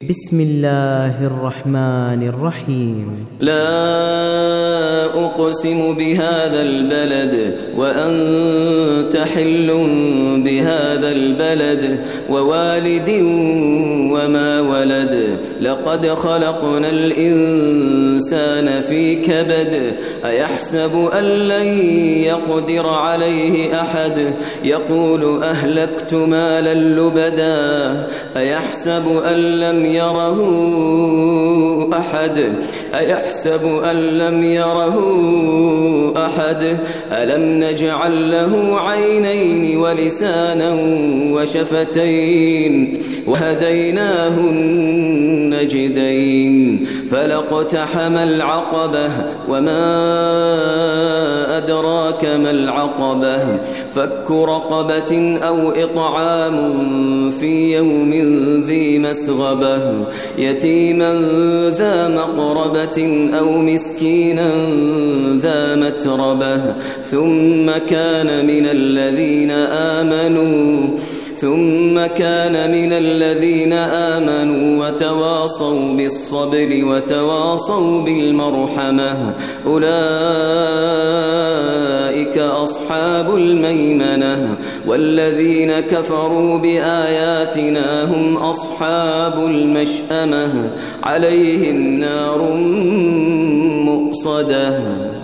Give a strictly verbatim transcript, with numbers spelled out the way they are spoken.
بسم الله الرحمن الرحيم. لا أقسم بهذا البلد وأنت حل بهذا البلد ووالد وما ولد لقد خلقنا الإنسان في كبد أيحسب أن لن يقدر عليه أحد يقول أهلكت مالا لبدا أيحسب أن لم يره أحد أيحسب أن لم يره أحد ألم نجعل له عينين ولسانا وشفتين وهديناه النجدين فلاقتحم العقبة وما أدراك ما العقبة فك رقبة أو إطعام في يوم ذي مسغبة يتيما ذا مقربة أو مسكينا ذا متربة ثم كان من الذين آمنوا ثم كان من الذين آمنوا وتواصوا بالصبر وتواصوا بالمرحمة أولئك أصحاب الميمنة والذين كفروا بآياتنا هم أصحاب المشأمة عليهم نار مؤصدة.